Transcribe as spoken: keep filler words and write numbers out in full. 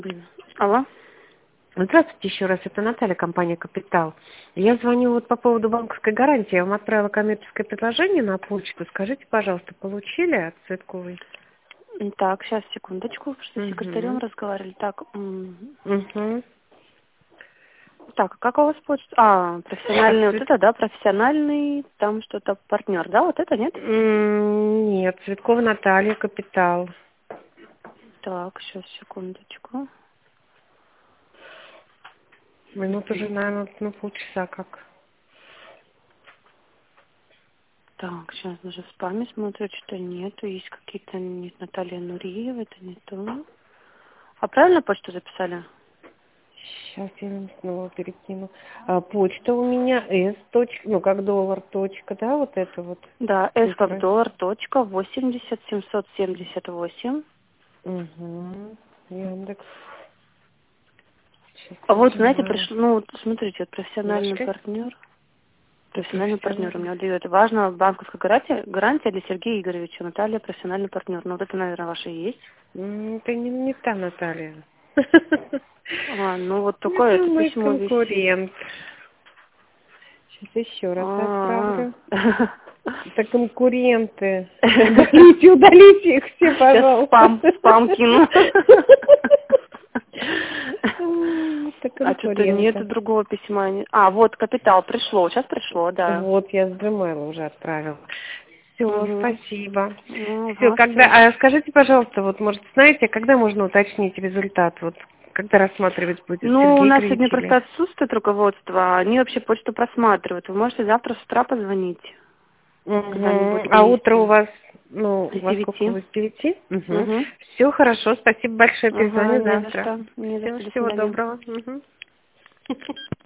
Блин. Алло. Здравствуйте еще раз, это Наталья, компания «Капитал». Я звоню вот по поводу банковской гарантии. Я вам отправила коммерческое предложение на почту. Скажите, пожалуйста, получили от Цветковой? Так, сейчас, секундочку, что с Угу. секретарем разговаривали. Так, м, Угу. так, как у вас почта? А, профессиональный, вот это, да, профессиональный, там что-то партнер, да, вот это, нет? Нет, Цветкова Наталья, «Капитал». Так, сейчас, секундочку. Минут уже, наверное, ну, полчаса как. Так, сейчас даже в спаме смотрю, что нету, есть какие-то, нет, Наталья Нуриева, это не то. А правильно почту записали? Сейчас я вам снова перекину. А, почта у меня s. Ну, как доллар, точка, да, вот это вот Да, s как цифры. доллар, точка, восемьдесят семьсот семьдесят восемь. Угу. Яндекс. Сейчас А я вот, знаете, понимаю. пришло, ну, вот смотрите, вот профессиональный Нашли? партнер. Профессиональный партнер у Профессионально. меня дает. Важно банковская гарантия, гарантия для Сергея Игоревича. Наталья, профессиональный партнер. Ну, вот это, наверное, ваша и есть. М, Это не, не та Наталья. А, ну, вот такое Это это мой письмо висит. конкурент. Сейчас еще раз А, отправлю. Это конкуренты. Удалите, удалите их все, сейчас пожалуйста. спам, спам кину. Это А что-то нету конкуренты. другого письма. Не- А, вот, капитал пришло. Сейчас пришло, да. Вот, я с Gmail уже отправила. Все, Угу. спасибо. Ну, Все, ага, когда, все. а скажите, пожалуйста, вот, может, знаете, когда можно уточнить результат? Вот, когда рассматривать будет Ну, у Сергей нас Игоревич сегодня или... просто отсутствует руководство. Они вообще почту просматривают. Вы можете завтра с утра позвонить, когда они Угу. будут А утро у вместе. вас, ну, С во сколько девяти. вы, с девяти? Угу. Угу. Все хорошо, спасибо большое, Ага, перезвоню не за завтра. что. Не за Всего, что. До всего свидания. доброго. Мгм.